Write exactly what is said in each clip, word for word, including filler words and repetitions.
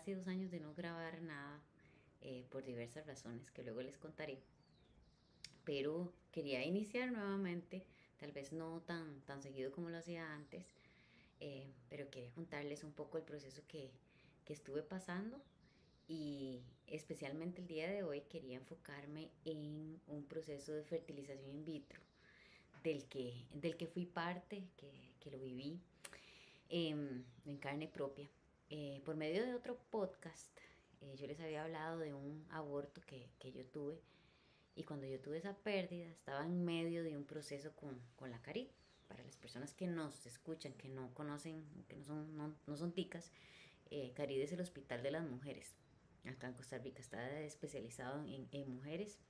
casi dos años de no grabar nada eh, por diversas razones que luego les contaré. Pero quería iniciar nuevamente, tal vez no tan, tan seguido como lo hacía antes, eh, pero quería contarles un poco el proceso que, que estuve pasando y especialmente el día de hoy quería enfocarme en un proceso de fertilización in vitro del que, del que fui parte, que, que lo viví eh, en carne propia. Eh, por medio de otro podcast, eh, yo les había hablado de un aborto que, que yo tuve y cuando yo tuve esa pérdida estaba en medio de un proceso con, con la Carit. Para las personas que nos escuchan, que no conocen, que no son, no, no son ticas, eh, Carit es el Hospital de las Mujeres. Acá en Costa Rica está especializado en, en mujeres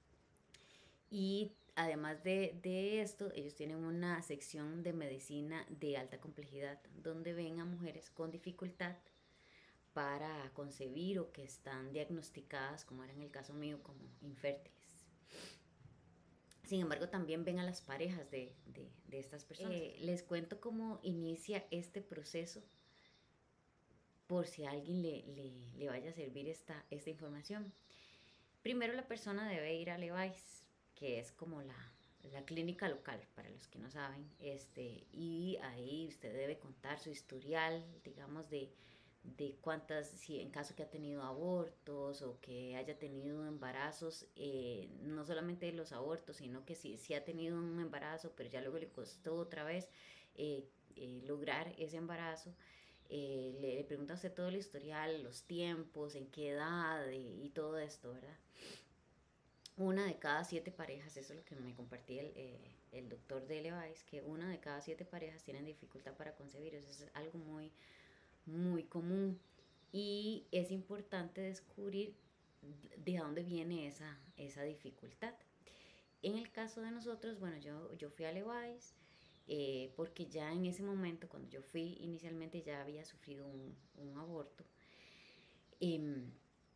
y además de, de esto, ellos tienen una sección de medicina de alta complejidad, donde ven a mujeres con dificultad para concebir o que están diagnosticadas, como era en el caso mío, como infértiles. Sin embargo, también ven a las parejas de, de, de estas personas. Eh, les cuento cómo inicia este proceso por si a alguien le, le, le vaya a servir esta, esta información. Primero la persona debe ir a Levi's, que es como la, la clínica local, para los que no saben, este, y ahí usted debe contar su historial, digamos, de, de cuántas, si en caso que ha tenido abortos o que haya tenido embarazos, eh, no solamente los abortos, sino que si, si ha tenido un embarazo, pero ya luego le costó otra vez eh, eh, lograr ese embarazo. Eh, le, le pregunta a usted todo el historial, los tiempos, en qué edad eh, y todo esto, ¿verdad? Una de cada siete parejas, eso es lo que me compartía el, eh, el doctor de Levi's, que una de cada siete parejas tienen dificultad para concebir. Eso es algo muy, muy común. Y es importante descubrir de dónde viene esa, esa dificultad. En el caso de nosotros, bueno, yo, yo fui a Levi's eh, porque ya en ese momento, cuando yo fui inicialmente, ya había sufrido un, un aborto. Eh,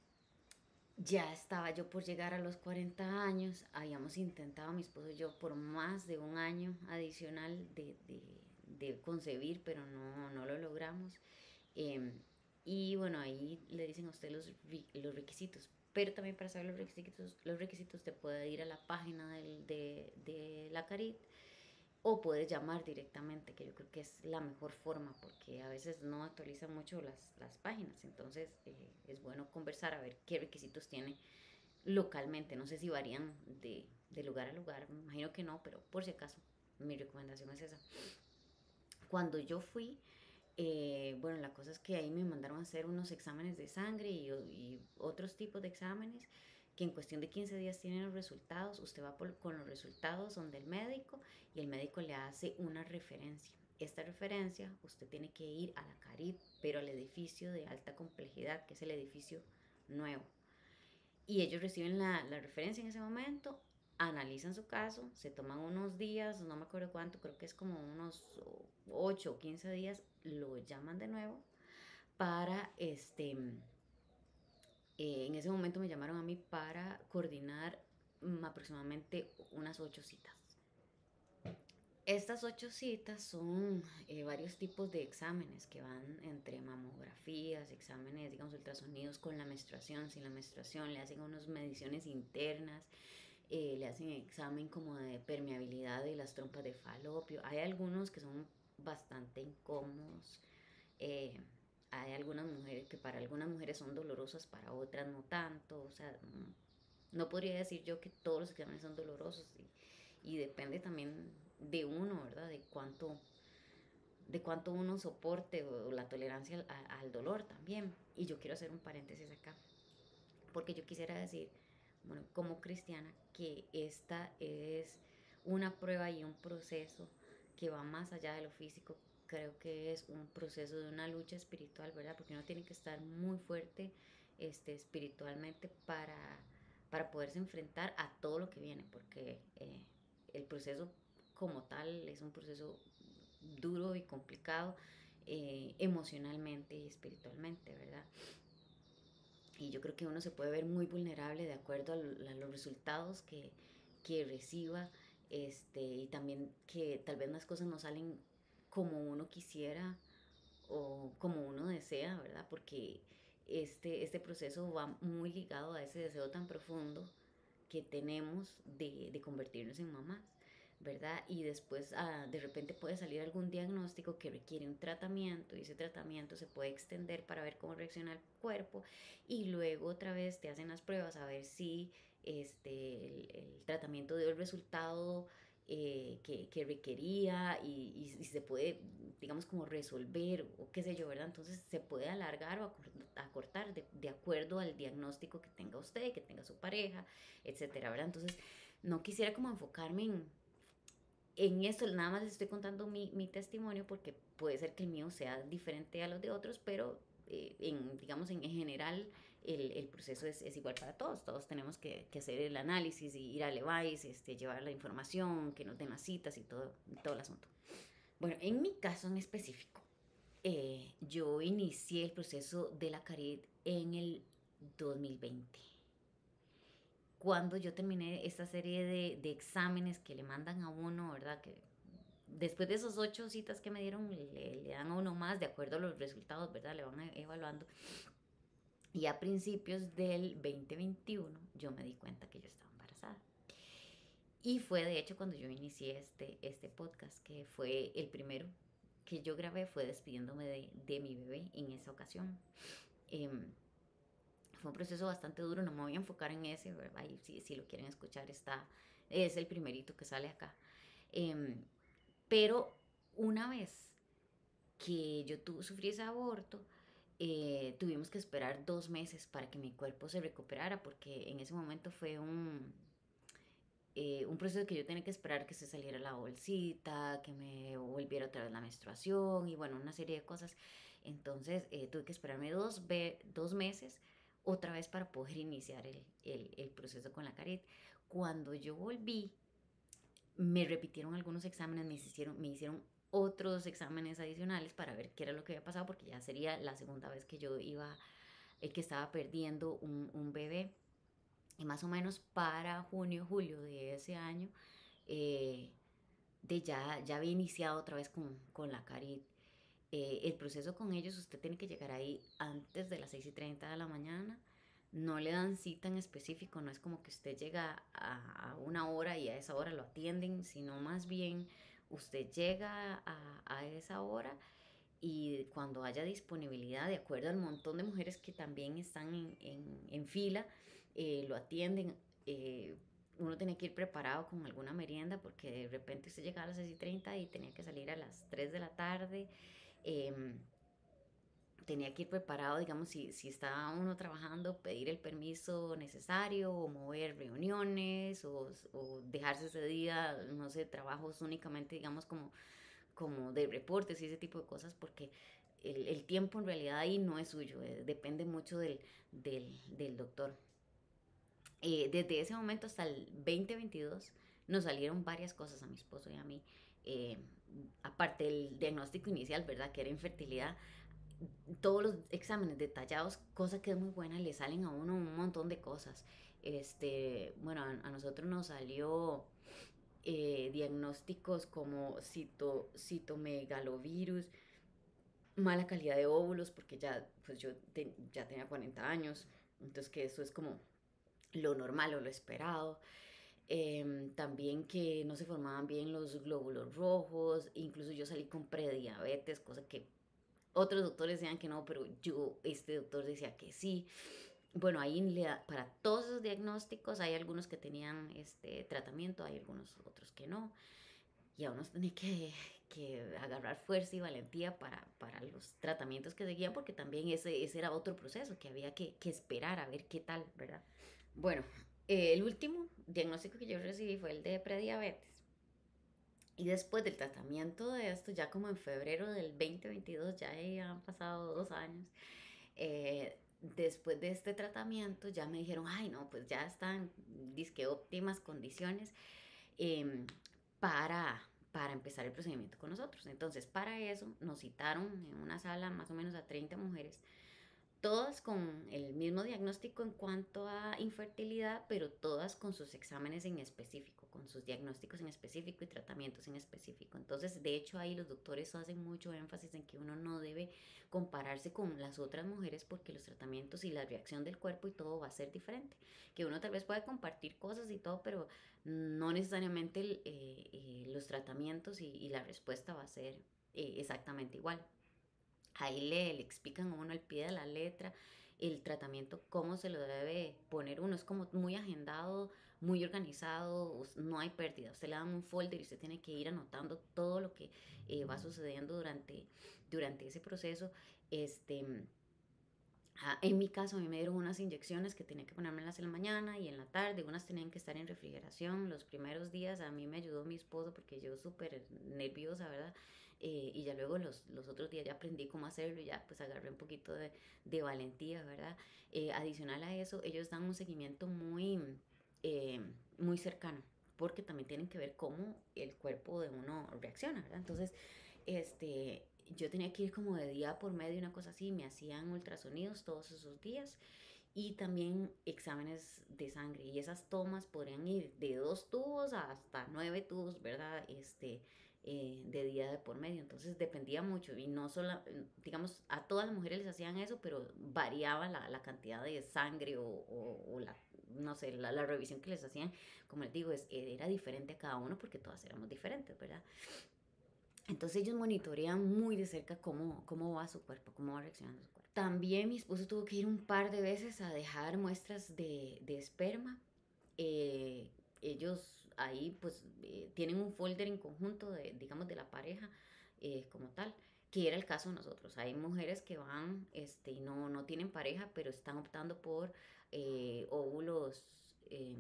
Ya estaba yo por llegar a los cuarenta años, habíamos intentado mi esposo y yo por más de un año adicional de, de, de concebir, pero no, no lo logramos. Eh, y bueno, ahí le dicen a usted los, los requisitos, pero también para saber los requisitos, los requisitos usted puede ir a la página del, de, de la Carit o puedes llamar directamente, que yo creo que es la mejor forma, porque a veces no actualizan mucho las, las páginas, entonces eh, es bueno conversar a ver qué requisitos tiene localmente. No sé si varían de, de lugar a lugar, me imagino que no, pero por si acaso, mi recomendación es esa. Cuando yo fui, eh, bueno, la cosa es que ahí me mandaron a hacer unos exámenes de sangre y, y otros tipos de exámenes que en cuestión de quince días tienen los resultados. Usted va por, con los resultados donde el médico y el médico le hace una referencia. Esta referencia usted tiene que ir a la Carib, pero al edificio de alta complejidad, que es el edificio nuevo. Y ellos reciben la, la referencia en ese momento, analizan su caso, se toman unos días, no me acuerdo cuánto, creo que es como unos ocho o quince días, lo llaman de nuevo para, este, eh, en ese momento me llamaron a mí para coordinar mm, aproximadamente unas ocho citas. Estas ocho citas son eh, varios tipos de exámenes que van entre mamografías, exámenes, digamos, ultrasonidos con la menstruación, sin la menstruación, le hacen unas mediciones internas, eh, le hacen examen como de permeabilidad de las trompas de falopio. Hay algunos que son bastante incómodos. eh, Hay algunas mujeres que para algunas mujeres son dolorosas, para otras no tanto. O sea, no podría decir yo que todos los exámenes son dolorosos y, y depende también de uno, ¿verdad? De cuánto, de cuánto uno soporte o, o la tolerancia al, a, al dolor también. Y yo quiero hacer un paréntesis acá, porque yo quisiera decir, bueno, como cristiana, que esta es una prueba y un proceso que va más allá de lo físico. Creo que es un proceso de una lucha espiritual, ¿verdad? Porque uno tiene que estar muy fuerte este, espiritualmente para, para poderse enfrentar a todo lo que viene, porque eh, el proceso como tal es un proceso duro y complicado eh, emocionalmente y espiritualmente, ¿verdad? Y yo creo que uno se puede ver muy vulnerable de acuerdo a, los resultados que, que reciba, este, y también que tal vez las cosas no salen como uno quisiera o como uno desea, ¿verdad? Porque este, este proceso va muy ligado a ese deseo tan profundo que tenemos de, de convertirnos en mamás, ¿verdad? Y después ah, de repente puede salir algún diagnóstico que requiere un tratamiento y ese tratamiento se puede extender para ver cómo reacciona el cuerpo y luego otra vez te hacen las pruebas a ver si este, el, el tratamiento dio el resultado eh, que, que, requería y, y, y, se puede, digamos, como resolver o qué sé yo, ¿verdad? Entonces se puede alargar o acortar de, de acuerdo al diagnóstico que tenga usted, que tenga su pareja, etcétera, ¿verdad? Entonces no quisiera como enfocarme en, en esto, nada más les estoy contando mi, mi testimonio porque puede ser que el mío sea diferente a los de otros, pero eh, en, digamos en, en general el, el proceso es, es, igual para todos. Todos tenemos que, que hacer el análisis y ir al Levice, este, llevar la información, que nos den las citas y todo, todo el asunto. Bueno, en mi caso en específico, eh, yo inicié el proceso de la Carit en el dos mil veinte. Cuando yo terminé esta serie de, de exámenes que le mandan a uno, ¿verdad? Que después de esos ocho citas que me dieron, le, le dan a uno más de acuerdo a los resultados, ¿verdad? Le van evaluando. Y a principios del veinte veintiuno yo me di cuenta que yo estaba embarazada. Y fue de hecho cuando yo inicié este, este podcast, que fue el primero que yo grabé, fue despidiéndome de, de mi bebé en esa ocasión. Eh, fue un proceso bastante duro, no me voy a enfocar en ese, ¿verdad? Y si, si lo quieren escuchar, está, es el primerito que sale acá. Eh, pero una vez que yo tu, sufrí ese aborto, eh, tuvimos que esperar dos meses para que mi cuerpo se recuperara, porque en ese momento fue un, eh, un proceso que yo tenía que esperar que se saliera la bolsita, que me volviera otra vez la menstruación y bueno, una serie de cosas. Entonces eh, tuve que esperarme dos, dos meses otra vez para poder iniciar el, el, el proceso con la Carit. Cuando yo volví, me repitieron algunos exámenes, me hicieron, me hicieron otros exámenes adicionales para ver qué era lo que había pasado, porque ya sería la segunda vez que yo iba, eh, que estaba perdiendo un, un bebé. Y más o menos para junio, julio de ese año, eh, de ya, ya había iniciado otra vez con, con la Carit. Eh, el proceso con ellos, usted tiene que llegar ahí antes de las seis y treinta de la mañana. No le dan cita en específico, no es como que usted llega a, a una hora y a esa hora lo atienden, sino más bien usted llega a, a esa hora y cuando haya disponibilidad, de acuerdo al montón de mujeres que también están en, en, en fila, eh, lo atienden. Eh, uno tenía que ir preparado con alguna merienda porque de repente usted llegaba a las seis y treinta y tenía que salir a las tres de la tarde. Eh, tenía que ir preparado, digamos, si, si estaba uno trabajando, pedir el permiso necesario o mover reuniones o, o dejarse ese día, no sé, trabajos únicamente, digamos, como, como de reportes y ese tipo de cosas, porque el, el tiempo en realidad ahí no es suyo, eh, depende mucho del, del, del doctor. Eh, desde ese momento hasta el veinte veintidós nos salieron varias cosas a mi esposo y a mí, eh, aparte del diagnóstico inicial, ¿verdad? Que era infertilidad, todos los exámenes detallados, cosa que es muy buena, le salen a uno un montón de cosas. Este, bueno, a, a nosotros nos salió eh, diagnósticos como cito, citomegalovirus, mala calidad de óvulos, porque ya, pues yo te, ya tenía cuarenta años, entonces que eso es como lo normal o lo esperado. Eh, también que no se formaban bien los glóbulos rojos, incluso yo salí con prediabetes, cosa que otros doctores decían que no, pero yo, este doctor decía que sí. Bueno, ahí le da, para todos esos diagnósticos hay algunos que tenían este tratamiento, hay algunos otros que no. Y a uno tenía que, que agarrar fuerza y valentía para, para los tratamientos que seguían, porque también ese, ese era otro proceso que había que, que esperar a ver qué tal, ¿verdad? Bueno, eh, el último diagnóstico que yo recibí fue el de prediabetes. Y después del tratamiento de esto, ya como en febrero del veinte veintidós, ya han pasado dos años, eh, después de este tratamiento ya me dijeron, ay no, pues ya están, disque óptimas condiciones eh, para, para empezar el procedimiento con nosotros. Entonces, para eso nos citaron en una sala más o menos a treinta mujeres, todas con el mismo mismo diagnóstico en cuanto a infertilidad, pero todas con sus exámenes en específico, con sus diagnósticos en específico y tratamientos en específico. Entonces, de hecho, ahí los doctores hacen mucho énfasis en que uno no debe compararse con las otras mujeres porque los tratamientos y la reacción del cuerpo y todo va a ser diferente. Que uno tal vez puede compartir cosas y todo, pero no necesariamente el, eh, eh, los tratamientos y, y, la respuesta va a ser eh, exactamente igual. Ahí le, le explican a uno al pie de la letra el tratamiento, cómo se lo debe poner uno. Es como muy agendado, muy organizado, no hay pérdida. Usted le dan un folder y usted tiene que ir anotando todo lo que eh, va sucediendo durante, durante ese proceso. Este, Ah, en mi caso, a mí me dieron unas inyecciones que tenía que ponérmelas en la mañana y en la tarde. Unas tenían que estar en refrigeración. Los primeros días a mí me ayudó mi esposo porque yo súper nerviosa, ¿verdad? Eh, y ya luego los, los otros días ya aprendí cómo hacerlo y ya pues agarré un poquito de, de valentía, ¿verdad? Eh, adicional a eso, ellos dan un seguimiento muy, eh, muy cercano porque también tienen que ver cómo el cuerpo de uno reacciona, ¿verdad? Entonces, este, yo tenía que ir como de día por medio, una cosa así, me hacían ultrasonidos todos esos días y también exámenes de sangre y esas tomas podrían ir de dos tubos hasta nueve tubos, ¿verdad? Este, eh, de día de por medio, entonces dependía mucho y no solo, digamos, a todas las mujeres les hacían eso, pero variaba la, la cantidad de sangre o, o, o la, no sé, la, la, revisión que les hacían, como les digo, es, era diferente a cada uno porque todas éramos diferentes, ¿verdad? Entonces ellos monitorean muy de cerca cómo, cómo va su cuerpo, cómo va reaccionando su cuerpo. También mi esposo tuvo que ir un par de veces a dejar muestras de, de esperma. Eh, ellos ahí pues eh, tienen un folder en conjunto de, digamos, de la pareja eh, como tal, que era el caso de nosotros. Hay mujeres que van este, y no, no tienen pareja, pero están optando por eh, óvulos... Eh,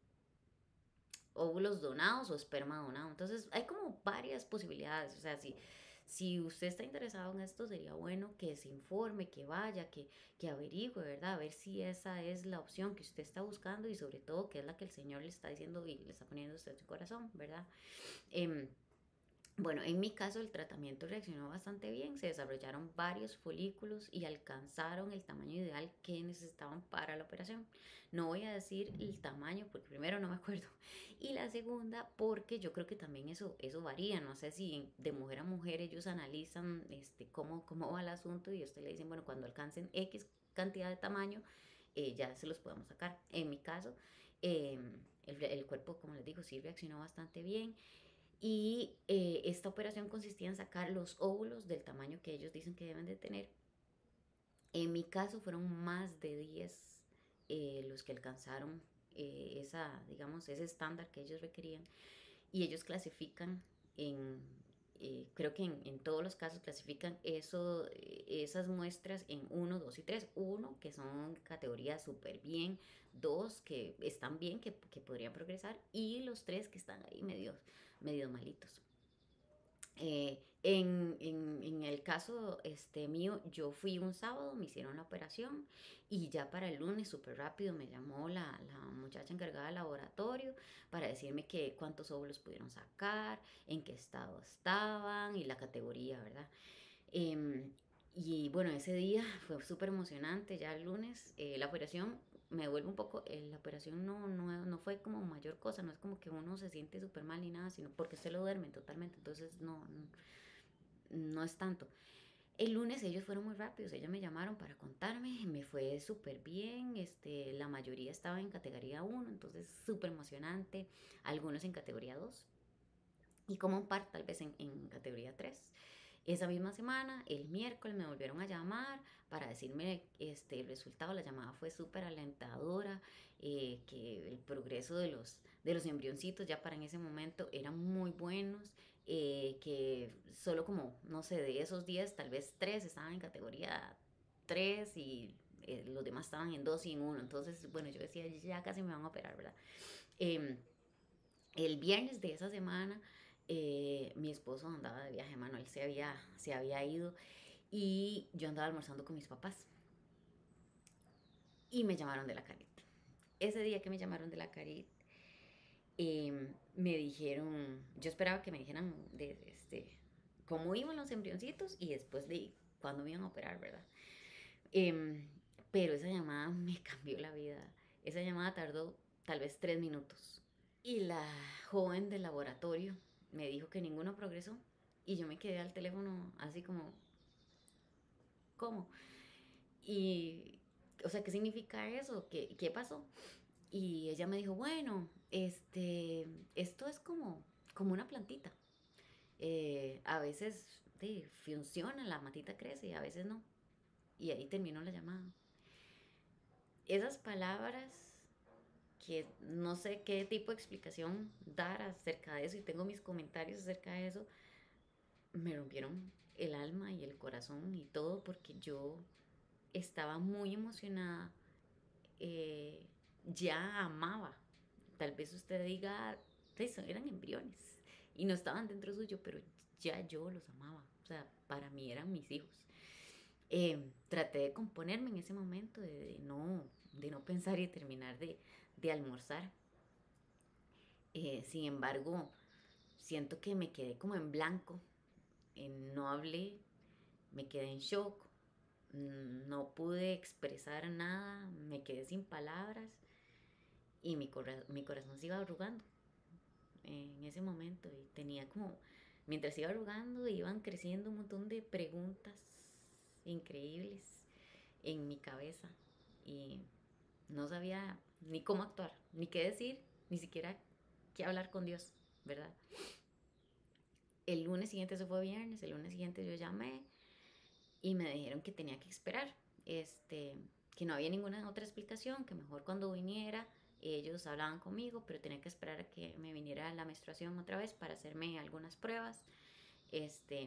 óvulos donados o esperma donado. Entonces hay como varias posibilidades. O sea, si, si usted está interesado en esto, sería bueno que se informe, que vaya, que, que averigüe, ¿verdad? A ver si esa es la opción que usted está buscando y sobre todo que es la que el Señor le está diciendo y le está poniendo usted en su corazón, ¿verdad? Eh, bueno, en mi caso el tratamiento reaccionó bastante bien, se desarrollaron varios folículos y alcanzaron el tamaño ideal que necesitaban para la operación. No voy a decir el tamaño porque primero no me acuerdo y la segunda porque yo creo que también eso, eso varía, no sé si de mujer a mujer ellos analizan este, cómo, cómo va el asunto y a usted le dicen, bueno, cuando alcancen X cantidad de tamaño eh, ya se los podemos sacar. En mi caso, eh, el, el cuerpo, como les digo, sí reaccionó bastante bien. Y eh, esta operación consistía en sacar los óvulos del tamaño que ellos dicen que deben de tener. En mi caso fueron más de diez eh, los que alcanzaron eh, esa, digamos, ese estándar que ellos requerían. Y ellos clasifican en, eh, creo que en, en, todos los casos clasifican eso, eh, esas muestras en uno, dos y tres. uno, que son categorías súper bien. dos, que están bien, que, que podrían progresar. Y los tres que están ahí medio, medio malitos. Eh, en, en, en, el caso este, mío, yo fui un sábado, me hicieron la operación y ya para el lunes, súper rápido, me llamó la, la muchacha encargada del laboratorio para decirme que cuántos óvulos pudieron sacar, en qué estado estaban y la categoría, ¿verdad? Eh, y bueno, ese día fue súper emocionante, ya el lunes eh, la operación me vuelve un poco, eh, la operación no, no, no fue como mayor cosa, no es como que uno se siente súper mal ni nada, sino porque se lo duermen totalmente, entonces no, no, no es tanto. El lunes ellos fueron muy rápidos, ellos me llamaron para contarme, me fue súper bien, este, la mayoría estaba en categoría uno, entonces súper emocionante, algunos en categoría dos y como un par tal vez en, en categoría tres. Esa misma semana, el miércoles, me volvieron a llamar para decirme este, el resultado. La llamada fue súper alentadora, eh, que el progreso de los, de los embrioncitos ya para en ese momento eran muy buenos, eh, que solo como, no sé, de esos días, tal vez tres estaban en categoría tres y eh, los demás estaban en dos y en uno. Entonces, bueno, yo decía, ya casi me van a operar, ¿verdad? Eh, el viernes de esa semana eh, mi esposo andaba de viaje, Manuel se había, se había ido y yo andaba almorzando con mis papás y me llamaron de la Carit. Ese día que me llamaron de la Carit, eh, me dijeron, yo esperaba que me dijeran de, de este, cómo iban los embrioncitos y después de cuándo me iban a operar, ¿verdad? Eh, pero esa llamada me cambió la vida. Esa llamada tardó tal vez tres minutos. Y la joven del laboratorio me dijo que ninguno progresó. Y yo me quedé al teléfono así como, ¿cómo? Y, o sea, ¿qué significa eso? ¿Qué, qué pasó? Y ella me dijo, bueno, este, esto es como, como una plantita. Eh, a veces sí, funciona, la matita crece y a veces no. Y ahí terminó la llamada. Esas palabras que no sé qué tipo de explicación dar acerca de eso y tengo mis comentarios acerca de eso, me rompieron el alma y el corazón y todo porque yo estaba muy emocionada, eh, ya amaba. Tal vez usted diga, eran embriones y no estaban dentro suyo, pero ya yo los amaba. O sea, para mí eran mis hijos. Eh, traté de componerme en ese momento, de, de, no, de no pensar y terminar de, de almorzar. Eh, sin embargo, siento que me quedé como en blanco, eh, no hablé, me quedé en shock, no pude expresar nada, me quedé sin palabras y mi, cora mi corazón se iba arrugando en ese momento y tenía como, mientras iba arrugando, iban creciendo un montón de preguntas increíbles en mi cabeza y no sabía ni cómo actuar, ni qué decir, ni siquiera qué hablar con Dios, ¿verdad? El lunes siguiente, eso fue viernes, el lunes siguiente yo llamé y me dijeron que tenía que esperar, este, que no había ninguna otra explicación, que mejor cuando viniera ellos hablaban conmigo, pero tenía que esperar a que me viniera la menstruación otra vez para hacerme algunas pruebas. Este,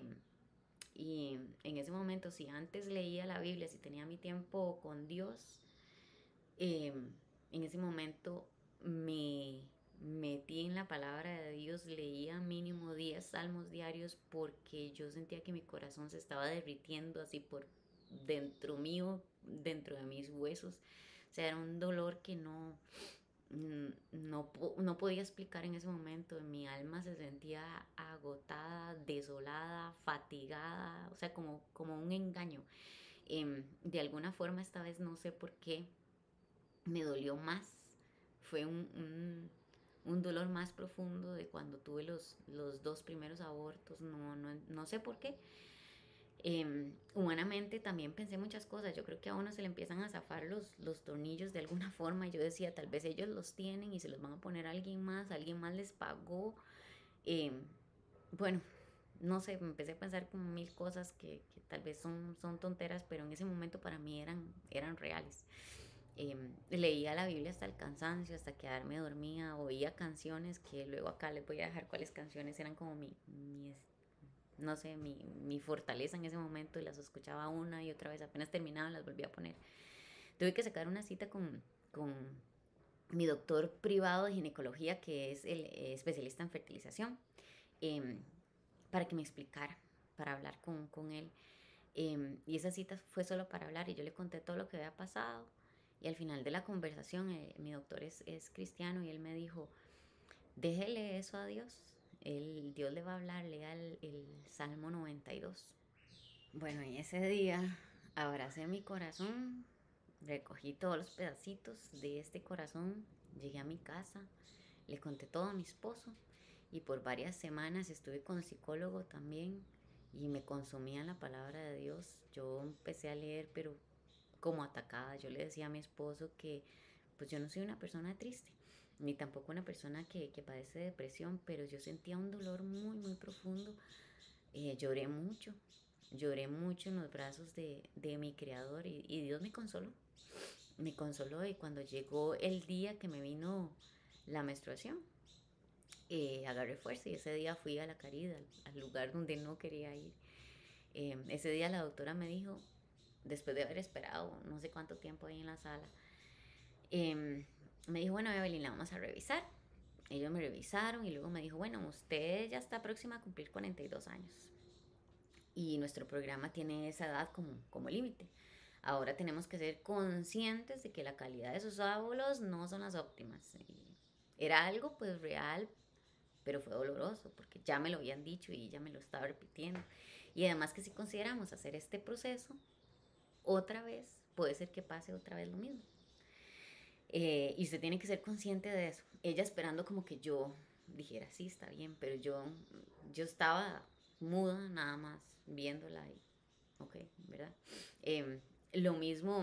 y en ese momento, si antes leía la Biblia, si tenía mi tiempo con Dios, eh, en ese momento me metí en la palabra de Dios, leía mínimo diez salmos diarios porque yo sentía que mi corazón se estaba derritiendo así por dentro mío, dentro de mis huesos. O sea, era un dolor que no, no, no podía explicar en ese momento. Mi alma se sentía agotada, desolada, fatigada, o sea, como, como un engaño. Eh, de alguna forma, esta vez no sé por qué, me dolió más. Fue un, un, un dolor más profundo de cuando tuve los, los dos primeros abortos. No, no, no sé por qué. Eh, humanamente también pensé muchas cosas. Yo creo que a uno se le empiezan a zafar los, los tornillos de alguna forma. Yo decía, tal vez ellos los tienen y se los van a poner a alguien más. Alguien más les pagó. Eh, bueno, no sé, me empecé a pensar como mil cosas que, que tal vez son, son tonteras, pero en ese momento para mí eran, eran reales. Eh, leía la Biblia hasta el cansancio, hasta quedarme dormida, oía canciones que luego acá les voy a dejar cuáles canciones eran como mi, mi no sé, mi, mi fortaleza en ese momento y las escuchaba una y otra vez, apenas terminaba las volvía a poner. Tuve que sacar una cita con, con mi doctor privado de ginecología, que es el eh, especialista en fertilización, eh, para que me explicara, para hablar con, con él. Eh, y esa cita fue solo para hablar y yo le conté todo lo que había pasado. Y al final de la conversación, eh, mi doctor es, es cristiano y él me dijo, déjele eso a Dios. El, Dios le va a hablar, lea el, el Salmo noventa y dos. Bueno, y ese día abracé mi corazón, recogí todos los pedacitos de este corazón, llegué a mi casa, le conté todo a mi esposo y por varias semanas estuve con psicólogo también y me consumía la palabra de Dios. Yo empecé a leer, pero como atacada. Yo le decía a mi esposo que pues yo no soy una persona triste, ni tampoco una persona que, que padece depresión, pero yo sentía un dolor muy, muy profundo. Eh, lloré mucho, lloré mucho en los brazos de, de mi creador y, y Dios me consoló, me consoló y cuando llegó el día que me vino la menstruación, eh, agarré fuerza y ese día fui a la caridad, al, al lugar donde no quería ir. Eh, ese día la doctora me dijo, después de haber esperado no sé cuánto tiempo ahí en la sala, eh, me dijo, bueno, Evelyn, la vamos a revisar. Ellos me revisaron y luego me dijo, bueno, usted ya está próxima a cumplir cuarenta y dos años y nuestro programa tiene esa edad como, como límite. Ahora tenemos que ser conscientes de que la calidad de sus óvulos no son las óptimas. Y era algo pues real, pero fue doloroso porque ya me lo habían dicho y ya me lo estaba repitiendo. Y además que si consideramos hacer este proceso otra vez, puede ser que pase otra vez lo mismo. Eh, y usted tiene que ser consciente de eso. Ella esperando como que yo dijera, sí, está bien, pero yo, yo estaba muda nada más viéndola y, ok, ¿verdad? Eh, lo mismo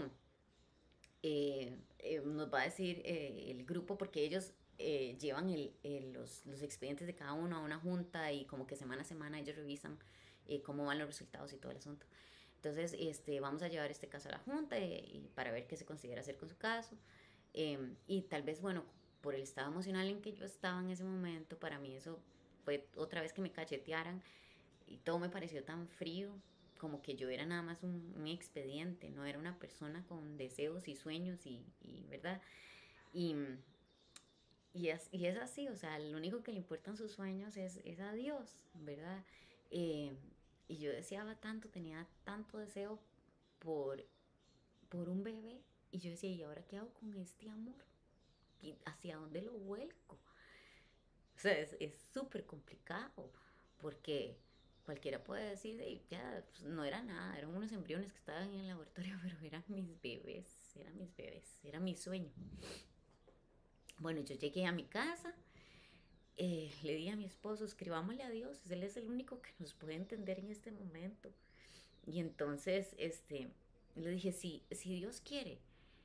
eh, eh, nos va a decir eh, el grupo, porque ellos eh, llevan el, el, los, los expedientes de cada uno a una junta y como que semana a semana ellos revisan eh, cómo van los resultados y todo el asunto. Entonces, este, vamos a llevar este caso a la junta y, y para ver qué se considera hacer con su caso. Eh, y tal vez, bueno, por el estado emocional en que yo estaba en ese momento, para mí eso fue otra vez que me cachetearan y todo me pareció tan frío, como que yo era nada más un, un expediente, no era una persona con deseos y sueños y, y ¿verdad? Y, y, es, y es así, o sea, lo único que le importan sus sueños es, es a Dios, ¿verdad? Eh, y yo deseaba tanto, tenía tanto deseo por, por un bebé. Y yo decía, ¿y ahora qué hago con este amor? ¿Y hacia dónde lo vuelco? O sea, es súper complicado porque cualquiera puede decir, "Ey, ya, pues, no era nada, eran unos embriones que estaban en el laboratorio, pero eran mis bebés, eran mis bebés, era mi sueño". Bueno, yo llegué a mi casa, eh, le di a mi esposo, escribámosle a Dios, él es el único que nos puede entender en este momento. Y entonces, este, le dije, si, si Dios quiere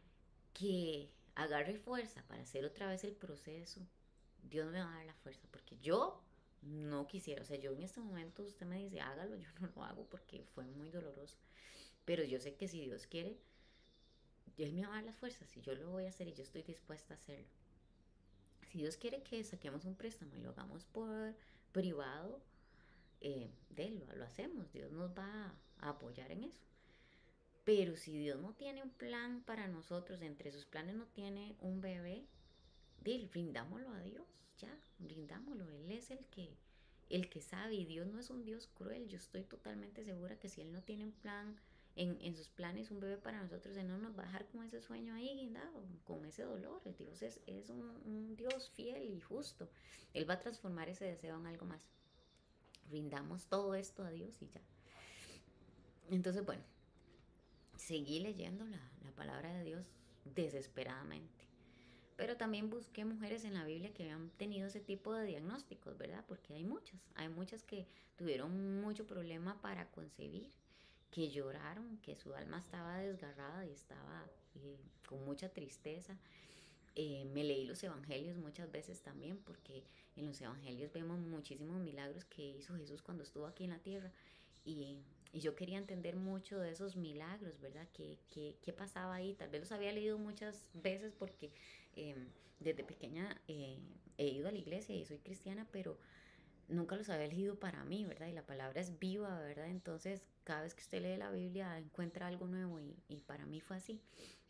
que agarre fuerza para hacer otra vez el proceso, Dios me va a dar la fuerza, porque yo no quisiera, o sea, yo en este momento usted me dice, hágalo, yo no lo hago porque fue muy doloroso, pero yo sé que si Dios quiere, Él me va a dar las fuerzas y yo lo voy a hacer y yo estoy dispuesta a hacerlo. Si Dios quiere que saquemos un préstamo y lo hagamos por privado, eh, de él lo, lo hacemos, Dios nos va a apoyar en eso. Pero si Dios no tiene un plan para nosotros, entre sus planes no tiene un bebé, Dil, rindámoslo a Dios, ya, rindámoslo. Él es el que, el que sabe, y Dios no es un Dios cruel. Yo estoy totalmente segura que si Él no tiene un plan, en, en sus planes, un bebé para nosotros, Él no nos va a dejar con ese sueño ahí guindado, con ese dolor. Dios es, es un, un Dios fiel y justo. Él va a transformar ese deseo en algo más. Rindamos todo esto a Dios y ya. Entonces, bueno, seguí leyendo la, la palabra de Dios desesperadamente. Pero también busqué mujeres en la Biblia que habían tenido ese tipo de diagnósticos, ¿verdad? Porque hay muchas, hay muchas que tuvieron mucho problema para concebir, que lloraron, que su alma estaba desgarrada y estaba eh, con mucha tristeza. Eh, me leí los evangelios muchas veces también, porque en los evangelios vemos muchísimos milagros que hizo Jesús cuando estuvo aquí en la tierra. Y, y yo quería entender mucho de esos milagros, ¿verdad? ¿Qué, qué, qué pasaba ahí? Tal vez los había leído muchas veces porque eh, desde pequeña eh, he ido a la iglesia y soy cristiana, pero nunca los había leído para mí, ¿verdad? Y la palabra es viva, ¿verdad? Entonces, cada vez que usted lee la Biblia encuentra algo nuevo y, y para mí fue así.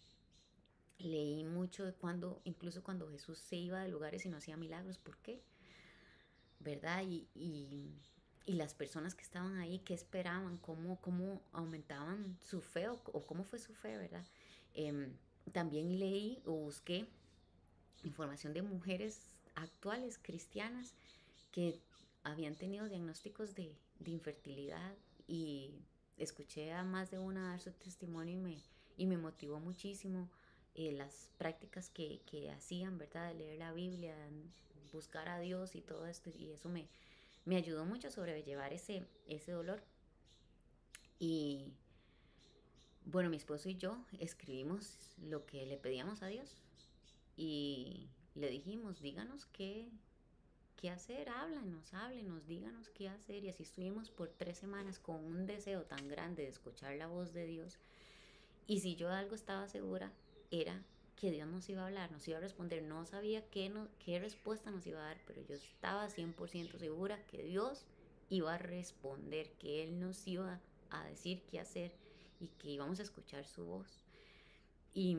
Leí mucho de cuando, incluso cuando Jesús se iba de lugares y no hacía milagros, ¿por qué? ¿Verdad? Y, y, y las personas que estaban ahí, ¿qué esperaban? ¿Cómo, cómo aumentaban su fe o, o cómo fue su fe, ¿verdad? Eh, también leí o busqué información de mujeres actuales cristianas que habían tenido diagnósticos de, de infertilidad y escuché a más de una dar su testimonio y me, y me motivó muchísimo eh, las prácticas que, que hacían, ¿verdad? De leer la Biblia, buscar a Dios y todo esto, y eso me, me ayudó mucho a sobrellevar ese, ese dolor. Y bueno, mi esposo y yo escribimos lo que le pedíamos a Dios y le dijimos, díganos qué, qué hacer, háblanos, háblenos, díganos qué hacer. Y así estuvimos por tres semanas con un deseo tan grande de escuchar la voz de Dios. Y si yo de algo estaba segura, era que Dios nos iba a hablar, nos iba a responder. No sabía qué, no, qué respuesta nos iba a dar, pero yo estaba cien por ciento segura que Dios iba a responder, que Él nos iba a decir qué hacer y que íbamos a escuchar su voz. Y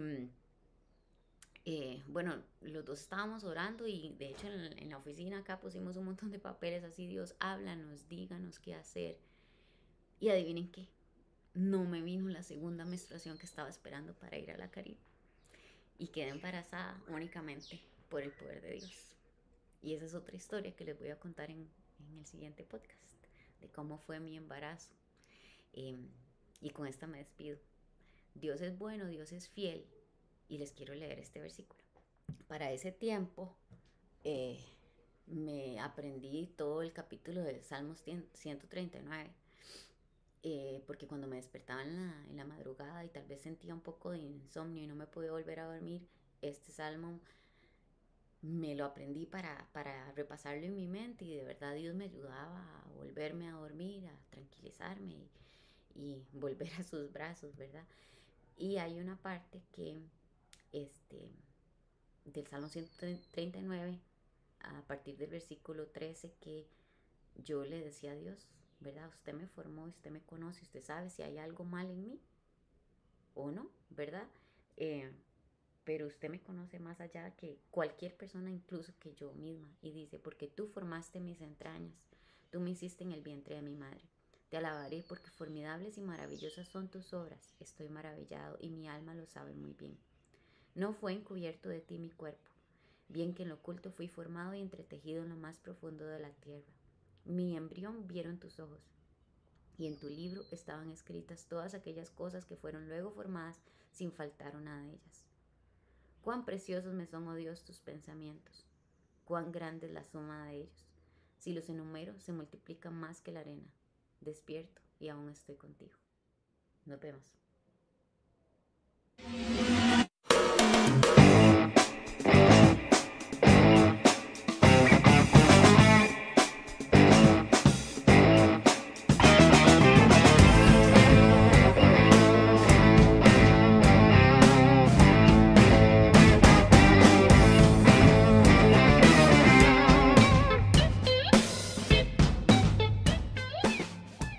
eh, bueno, los dos estábamos orando y de hecho en, en la oficina acá pusimos un montón de papeles así, Dios, háblanos, díganos qué hacer. Y adivinen qué, no me vino la segunda menstruación que estaba esperando para ir a la Caribe. Y quedé embarazada únicamente por el poder de Dios. Y esa es otra historia que les voy a contar en, en el siguiente podcast, de cómo fue mi embarazo. Eh, y con esta me despido. Dios es bueno, Dios es fiel. Y les quiero leer este versículo. Para ese tiempo eh, me aprendí todo el capítulo del Salmos ciento treinta y nueve. Eh, porque cuando me despertaba en la, en la madrugada y tal vez sentía un poco de insomnio y no me podía volver a dormir, este salmo me lo aprendí para, para repasarlo en mi mente, y de verdad Dios me ayudaba a volverme a dormir, a tranquilizarme y, y volver a sus brazos, ¿verdad? Y hay una parte que, este, del Salmo ciento treinta y nueve, a partir del versículo trece, que yo le decía a Dios, ¿verdad? Usted me formó, usted me conoce, usted sabe si hay algo mal en mí o no, ¿verdad? Eh, pero usted me conoce más allá que cualquier persona, incluso que yo misma. Y dice, porque tú formaste mis entrañas, tú me hiciste en el vientre de mi madre. Te alabaré porque formidables y maravillosas son tus obras. Estoy maravillado y mi alma lo sabe muy bien. No fue encubierto de ti mi cuerpo, bien que en lo oculto fui formado y entretejido en lo más profundo de la tierra. Mi embrión vieron tus ojos, y en tu libro estaban escritas todas aquellas cosas que fueron luego formadas, sin faltar una de ellas. Cuán preciosos me son, oh Dios, tus pensamientos, cuán grande es la suma de ellos. Si los enumero, se multiplican más que la arena. Despierto y aún estoy contigo. Nos vemos.